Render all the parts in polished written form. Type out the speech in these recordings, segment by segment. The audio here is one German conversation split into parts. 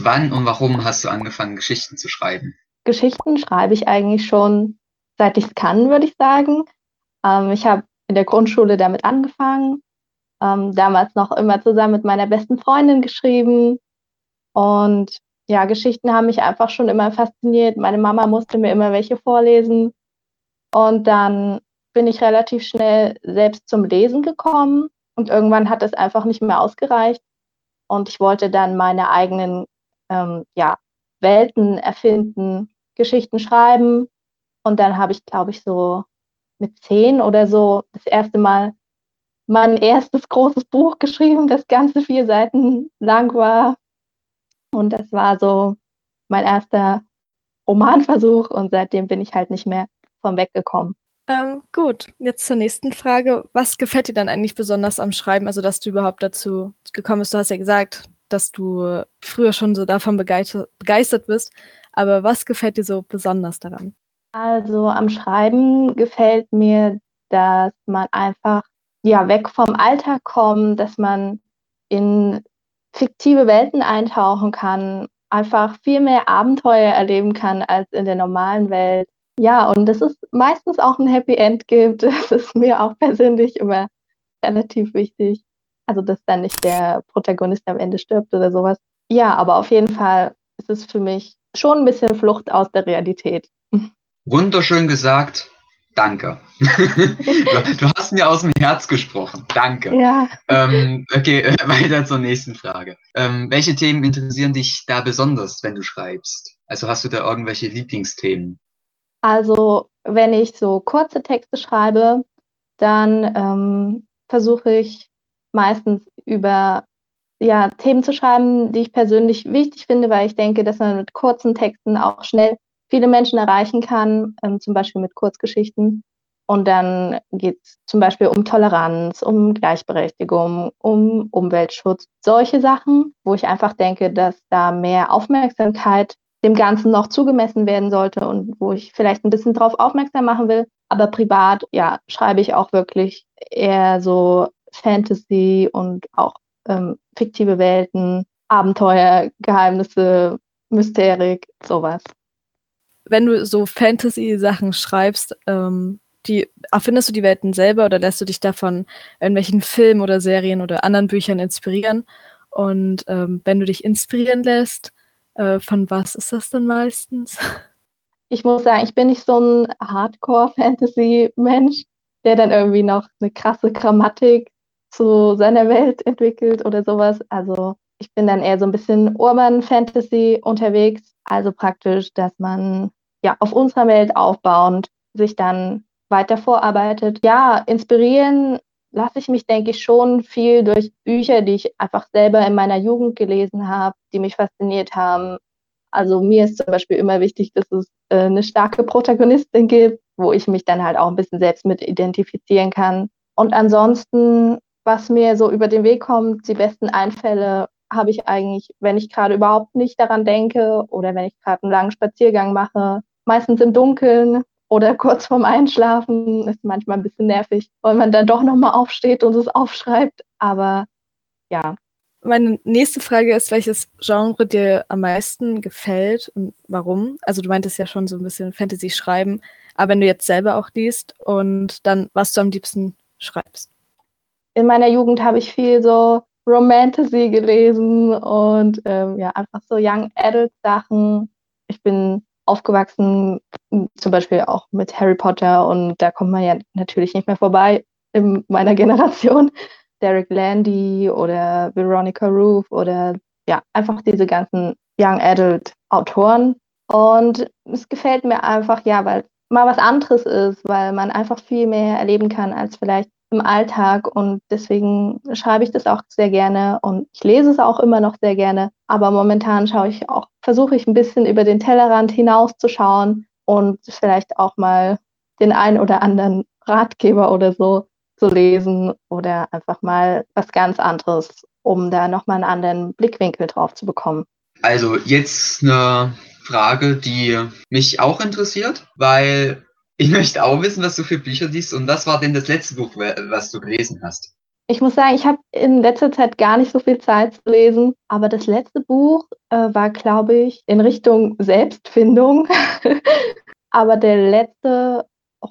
Wann und warum hast du angefangen, Geschichten zu schreiben? Geschichten schreibe ich eigentlich schon, seit ich es kann, würde ich sagen. Ich habe in der Grundschule damit angefangen, damals noch immer zusammen mit meiner besten Freundin geschrieben. Und ja, Geschichten haben mich einfach schon immer fasziniert. Meine Mama musste mir immer welche vorlesen. Und dann bin ich relativ schnell selbst zum Lesen gekommen. Und irgendwann hat es einfach nicht mehr ausgereicht. Und ich wollte dann meine eigenen ja, Welten erfinden, Geschichten schreiben. Und dann habe ich, glaube ich, so mit 10 oder so das erste Mal mein erstes großes Buch geschrieben, das ganze 4 Seiten lang war. Und das war so mein erster Romanversuch und seitdem bin ich halt nicht mehr von weggekommen. Gut, jetzt zur nächsten Frage. Was gefällt dir dann eigentlich besonders am Schreiben? Also, dass du überhaupt dazu gekommen bist. Du hast ja gesagt, dass du früher schon so davon begeistert bist. Aber was gefällt dir so besonders daran? Also am Schreiben gefällt mir, dass man einfach ja weg vom Alltag kommt, dass man in fiktive Welten eintauchen kann, einfach viel mehr Abenteuer erleben kann als in der normalen Welt. Ja, und dass es meistens auch ein Happy End gibt, das ist mir auch persönlich immer relativ wichtig. Also, dass dann nicht der Protagonist am Ende stirbt oder sowas. Ja, aber auf jeden Fall ist es für mich schon ein bisschen Flucht aus der Realität. Wunderschön gesagt. Danke. Du hast mir aus dem Herz gesprochen. Danke. Ja. Okay, weiter zur nächsten Frage. Welche Themen interessieren dich da besonders, wenn du schreibst? Also hast du da irgendwelche Lieblingsthemen? Also, wenn ich so kurze Texte schreibe, dann versuche ich meistens über ja, Themen zu schreiben, die ich persönlich wichtig finde, weil ich denke, dass man mit kurzen Texten auch schnell viele Menschen erreichen kann, zum Beispiel mit Kurzgeschichten. Und dann geht es zum Beispiel um Toleranz, um Gleichberechtigung, um Umweltschutz, solche Sachen, wo ich einfach denke, dass da mehr Aufmerksamkeit dem Ganzen noch zugemessen werden sollte und wo ich vielleicht ein bisschen drauf aufmerksam machen will. Aber privat, ja, schreibe ich auch wirklich eher so Fantasy und auch fiktive Welten, Abenteuer, Geheimnisse, Mysterik, sowas. Wenn du so Fantasy-Sachen schreibst, erfindest du die Welten selber oder lässt du dich davon irgendwelchen Filmen oder Serien oder anderen Büchern inspirieren? Und wenn du dich inspirieren lässt, von was ist das denn meistens? Ich muss sagen, ich bin nicht so ein Hardcore-Fantasy-Mensch, der dann irgendwie noch eine krasse Grammatik zu seiner Welt entwickelt oder sowas. Also ich bin dann eher so ein bisschen Urban Fantasy unterwegs. Also praktisch, dass man ja auf unserer Welt aufbauend sich dann weiter vorarbeitet. Ja, inspirieren lasse ich mich, denke ich, schon viel durch Bücher, die ich einfach selber in meiner Jugend gelesen habe, die mich fasziniert haben. Also mir ist zum Beispiel immer wichtig, dass es eine starke Protagonistin gibt, wo ich mich dann halt auch ein bisschen selbst mit identifizieren kann. Und ansonsten, was mir so über den Weg kommt, die besten Einfälle habe ich eigentlich, wenn ich gerade überhaupt nicht daran denke oder wenn ich gerade einen langen Spaziergang mache, meistens im Dunkeln oder kurz vorm Einschlafen. Ist manchmal ein bisschen nervig, weil man dann doch nochmal aufsteht und es aufschreibt. Aber ja. Meine nächste Frage ist, welches Genre dir am meisten gefällt und warum? Also du meintest ja schon so ein bisschen Fantasy schreiben, aber wenn du jetzt selber auch liest und dann, was du am liebsten schreibst. In meiner Jugend habe ich viel so Romantasy gelesen und ja, einfach so Young Adult Sachen. Ich bin aufgewachsen, zum Beispiel auch mit Harry Potter und da kommt man ja natürlich nicht mehr vorbei in meiner Generation. Derek Landy oder Veronica Roth oder ja, einfach diese ganzen Young Adult Autoren. Und es gefällt mir einfach, ja, weil mal was anderes ist, weil man einfach viel mehr erleben kann als vielleicht im Alltag und deswegen schreibe ich das auch sehr gerne und ich lese es auch immer noch sehr gerne. Aber momentan versuche ich ein bisschen über den Tellerrand hinauszuschauen und vielleicht auch mal den einen oder anderen Ratgeber oder so zu lesen oder einfach mal was ganz anderes, um da nochmal einen anderen Blickwinkel drauf zu bekommen. Also jetzt eine Frage, die mich auch interessiert, weil ich möchte auch wissen, was du für Bücher liest. Und was war denn das letzte Buch, was du gelesen hast? Ich muss sagen, ich habe in letzter Zeit gar nicht so viel Zeit zu lesen, aber das letzte Buch war, glaube ich, in Richtung Selbstfindung. Aber der letzte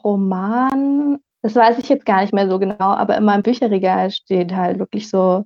Roman, das weiß ich jetzt gar nicht mehr so genau, aber in meinem Bücherregal steht halt wirklich so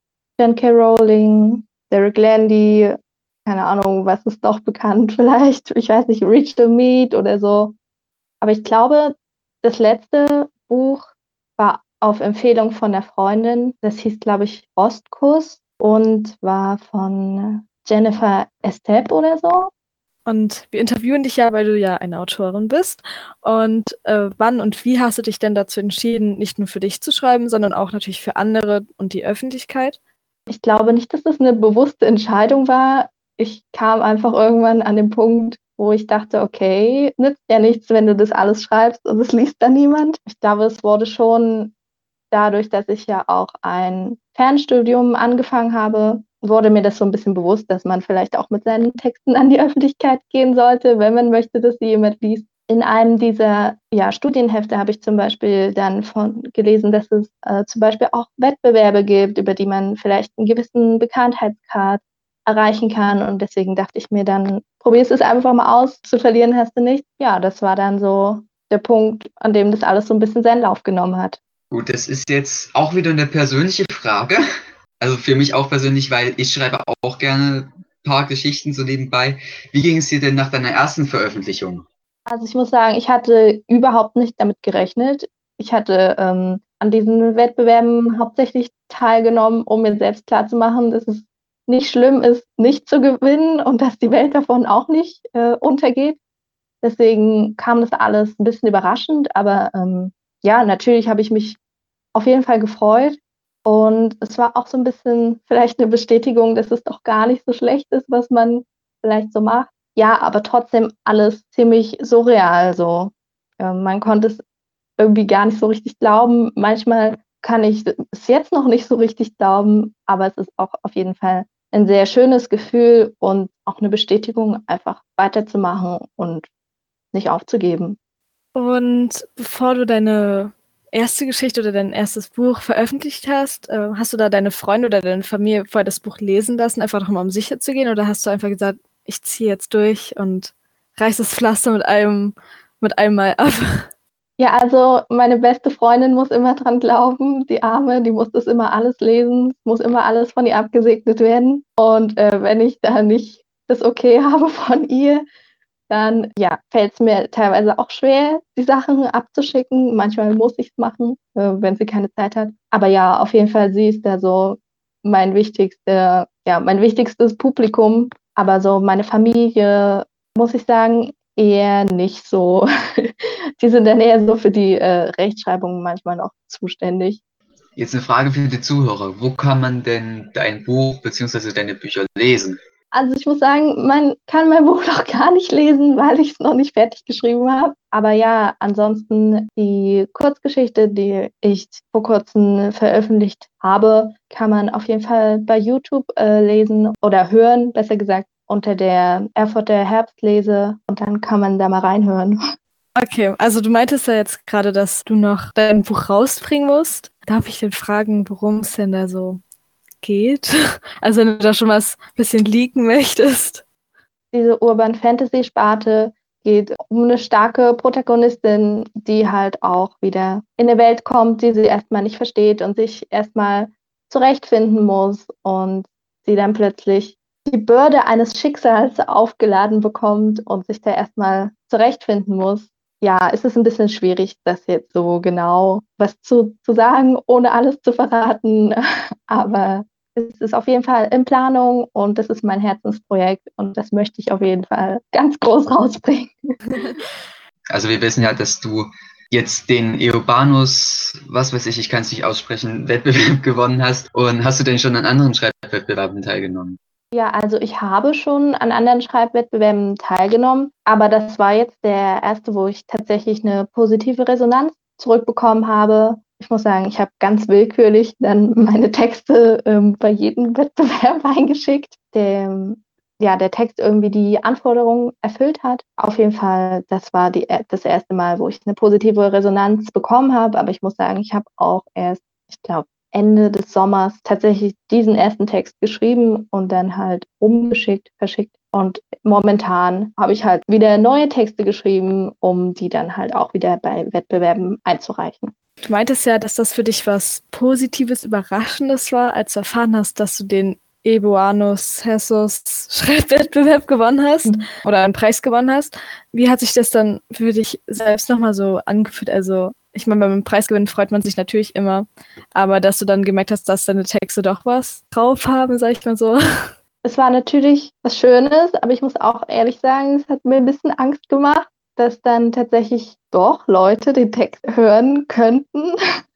J. K. Rowling, Derek Landy, keine Ahnung, was ist noch bekannt vielleicht, ich weiß nicht, Rachel Mead oder so. Aber ich glaube, das letzte Buch war auf Empfehlung von der Freundin. Das hieß, glaube ich, Ostkuss und war von Jennifer Estep oder so. Und wir interviewen dich ja, weil du ja eine Autorin bist. Und wann und wie hast du dich denn dazu entschieden, nicht nur für dich zu schreiben, sondern auch natürlich für andere und die Öffentlichkeit? Ich glaube nicht, dass das eine bewusste Entscheidung war. Ich kam einfach irgendwann an den Punkt, wo ich dachte, okay, nützt ja nichts, wenn du das alles schreibst und es liest dann niemand. Ich glaube, es wurde schon dadurch, dass ich ja auch ein Fernstudium angefangen habe, wurde mir das so ein bisschen bewusst, dass man vielleicht auch mit seinen Texten an die Öffentlichkeit gehen sollte, wenn man möchte, dass sie jemand liest. In einem dieser Studienhefte habe ich zum Beispiel dann gelesen, dass es zum Beispiel auch Wettbewerbe gibt, über die man vielleicht einen gewissen Bekanntheitsgrad erreichen kann. Und deswegen dachte ich mir dann, probierst es einfach mal aus, zu verlieren hast du nichts. Ja, das war dann so der Punkt, an dem das alles so ein bisschen seinen Lauf genommen hat. Gut, das ist jetzt auch wieder eine persönliche Frage. Also für mich auch persönlich, weil ich schreibe auch gerne ein paar Geschichten so nebenbei. Wie ging es dir denn nach deiner ersten Veröffentlichung? Also ich muss sagen, ich hatte überhaupt nicht damit gerechnet. Ich hatte an diesen Wettbewerben hauptsächlich teilgenommen, um mir selbst klarzumachen, dass es nicht schlimm ist, nicht zu gewinnen und dass die Welt davon auch nicht untergeht. Deswegen kam das alles ein bisschen überraschend, aber ja, natürlich habe ich mich auf jeden Fall gefreut. Und es war auch so ein bisschen vielleicht eine Bestätigung, dass es doch gar nicht so schlecht ist, was man vielleicht so macht. Ja, aber trotzdem alles ziemlich surreal so. Man konnte es irgendwie gar nicht so richtig glauben. Manchmal kann ich es jetzt noch nicht so richtig glauben, aber es ist auch auf jeden Fall ein sehr schönes Gefühl und auch eine Bestätigung, einfach weiterzumachen und nicht aufzugeben. Und bevor du deine erste Geschichte oder dein erstes Buch veröffentlicht hast, hast du da deine Freunde oder deine Familie vorher das Buch lesen lassen, einfach nochmal um sicher zu gehen? Oder hast du einfach gesagt, ich ziehe jetzt durch und reiß das Pflaster mit einem Mal ab? Ja, also meine beste Freundin muss immer dran glauben, die Arme, die muss das immer alles lesen, muss immer alles von ihr abgesegnet werden. Und wenn ich da nicht das Okay habe von ihr, dann ja, fällt es mir teilweise auch schwer, die Sachen abzuschicken. Manchmal muss ich es machen, wenn sie keine Zeit hat. Aber ja, auf jeden Fall, sie ist da so mein wichtigstes Publikum. Aber so meine Familie, muss ich sagen, eher nicht so. Die sind dann eher so für die Rechtschreibung manchmal noch zuständig. Jetzt eine Frage für die Zuhörer. Wo kann man denn dein Buch bzw. deine Bücher lesen? Also ich muss sagen, man kann mein Buch noch gar nicht lesen, weil ich es noch nicht fertig geschrieben habe. Aber ja, ansonsten die Kurzgeschichte, die ich vor kurzem veröffentlicht habe, kann man auf jeden Fall bei YouTube lesen oder hören, besser gesagt, unter der Erfurter Herbstlese. Und dann kann man da mal reinhören. Okay, also du meintest ja jetzt gerade, dass du noch dein Buch rausbringen musst. Darf ich denn fragen, worum es denn da so geht? Also wenn du da schon was ein bisschen leaken möchtest. Diese Urban Fantasy Sparte geht um eine starke Protagonistin, die halt auch wieder in eine Welt kommt, die sie erstmal nicht versteht und sich erstmal zurechtfinden muss und sie dann plötzlich die Bürde eines Schicksals aufgeladen bekommt und sich da erstmal zurechtfinden muss. Ja, es ist ein bisschen schwierig, das jetzt so genau was zu sagen, ohne alles zu verraten. Aber es ist auf jeden Fall in Planung und das ist mein Herzensprojekt und das möchte ich auf jeden Fall ganz groß rausbringen. Also wir wissen ja, dass du jetzt den Eobanus, was weiß ich kann es nicht aussprechen, Wettbewerb gewonnen hast. Und hast du denn schon an anderen Schreibwettbewerben teilgenommen? Ja, also ich habe schon an anderen Schreibwettbewerben teilgenommen, aber das war jetzt der erste, wo ich tatsächlich eine positive Resonanz zurückbekommen habe. Ich muss sagen, ich habe ganz willkürlich dann meine Texte bei jedem Wettbewerb eingeschickt, der Text irgendwie die Anforderungen erfüllt hat. Auf jeden Fall, das war das erste Mal, wo ich eine positive Resonanz bekommen habe, aber ich muss sagen, ich habe auch erst, ich glaube, Ende des Sommers tatsächlich diesen ersten Text geschrieben und dann halt umgeschickt, verschickt. Und momentan habe ich halt wieder neue Texte geschrieben, um die dann halt auch wieder bei Wettbewerben einzureichen. Du meintest ja, dass das für dich was Positives, Überraschendes war, als du erfahren hast, dass du den Ebuanus Hessus Schreibwettbewerb gewonnen hast oder einen Preis gewonnen hast. Wie hat sich das dann für dich selbst nochmal so angefühlt? Also, ich meine, beim Preisgewinn freut man sich natürlich immer, aber dass du dann gemerkt hast, dass deine Texte doch was drauf haben, sag ich mal so. Es war natürlich was Schönes, aber ich muss auch ehrlich sagen, es hat mir ein bisschen Angst gemacht, dass dann tatsächlich doch Leute den Text hören könnten,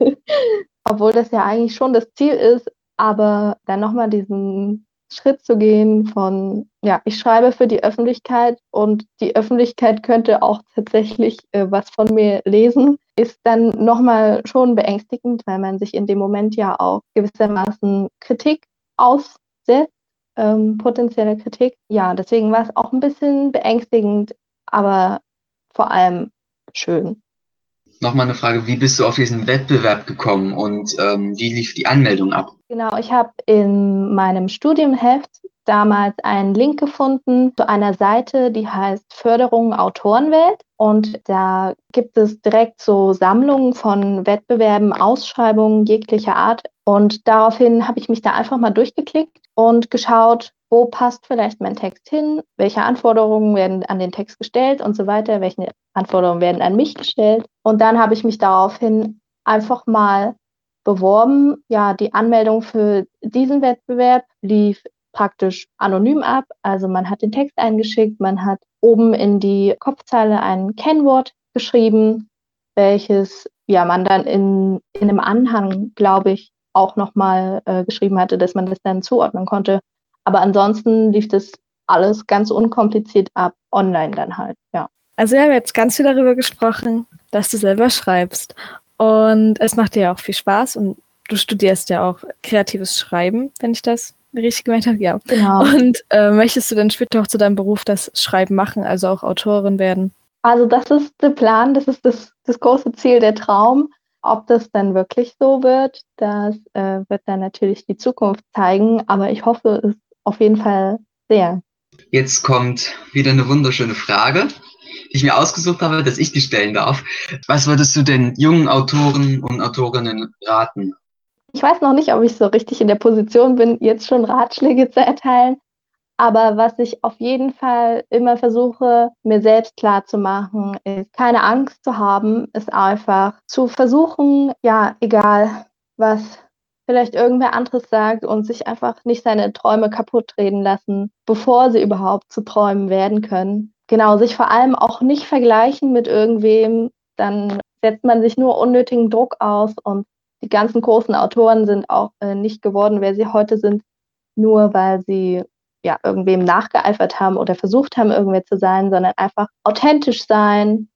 obwohl das ja eigentlich schon das Ziel ist, aber dann nochmal diesen Schritt zu gehen von, ja, ich schreibe für die Öffentlichkeit und die Öffentlichkeit könnte auch tatsächlich was von mir lesen, ist dann nochmal schon beängstigend, weil man sich in dem Moment ja auch gewissermaßen Kritik aussetzt, potenzielle Kritik. Ja, deswegen war es auch ein bisschen beängstigend, aber vor allem schön. Nochmal eine Frage, wie bist du auf diesen Wettbewerb gekommen und wie lief die Anmeldung ab? Genau, ich habe in meinem Studienheft damals einen Link gefunden zu einer Seite, die heißt Förderung Autorenwelt. Und da gibt es direkt so Sammlungen von Wettbewerben, Ausschreibungen jeglicher Art. Und daraufhin habe ich mich da einfach mal durchgeklickt und geschaut, wo passt vielleicht mein Text hin, welche Anforderungen werden an den Text gestellt und so weiter, welche Anforderungen werden an mich gestellt. Und dann habe ich mich daraufhin einfach mal beworben. Ja, die Anmeldung für diesen Wettbewerb lief praktisch anonym ab. Also man hat den Text eingeschickt, man hat oben in die Kopfzeile ein Kennwort geschrieben, welches ja man dann in einem Anhang, glaube ich, auch nochmal geschrieben hatte, dass man das dann zuordnen konnte. Aber ansonsten lief das alles ganz unkompliziert ab, online dann halt, ja. Also wir haben jetzt ganz viel darüber gesprochen, dass du selber schreibst. Und es macht dir ja auch viel Spaß und du studierst ja auch kreatives Schreiben, wenn ich das richtig gemeint habe. Ja. Genau. Und möchtest du dann später auch zu deinem Beruf das Schreiben machen, also auch Autorin werden? Also das ist der Plan, das ist das große Ziel, der Traum. Ob das dann wirklich so wird, das wird dann natürlich die Zukunft zeigen, aber ich hoffe es auf jeden Fall sehr. Jetzt kommt wieder eine wunderschöne Frage, die ich mir ausgesucht habe, dass ich die stellen darf. Was würdest du den jungen Autoren und Autorinnen raten? Ich weiß noch nicht, ob ich so richtig in der Position bin, jetzt schon Ratschläge zu erteilen. Aber was ich auf jeden Fall immer versuche, mir selbst klarzumachen, ist, keine Angst zu haben, ist einfach zu versuchen, ja, egal was vielleicht irgendwer anderes sagt und sich einfach nicht seine Träume kaputt reden lassen, bevor sie überhaupt zu Träumen werden können. Genau, sich vor allem auch nicht vergleichen mit irgendwem, dann setzt man sich nur unnötigen Druck aus und die ganzen großen Autoren sind auch nicht geworden, wer sie heute sind, nur weil sie ja, irgendwem nachgeeifert haben oder versucht haben, irgendwer zu sein, sondern einfach authentisch sein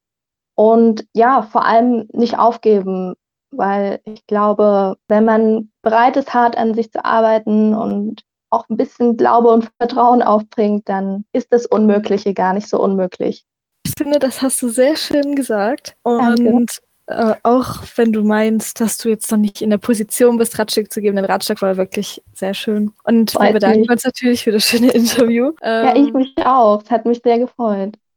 und ja, vor allem nicht aufgeben, weil ich glaube, wenn man bereit ist, hart an sich zu arbeiten und auch ein bisschen Glaube und Vertrauen aufbringt, dann ist das Unmögliche gar nicht so unmöglich. Ich finde, das hast du sehr schön gesagt. Danke. Und auch wenn du meinst, dass du jetzt noch nicht in der Position bist, Ratschläge zu geben, dein Ratschlag war wirklich sehr schön. Und wir bedanken uns natürlich für das schöne Interview. Ja, ich mich auch. Es hat mich sehr gefreut.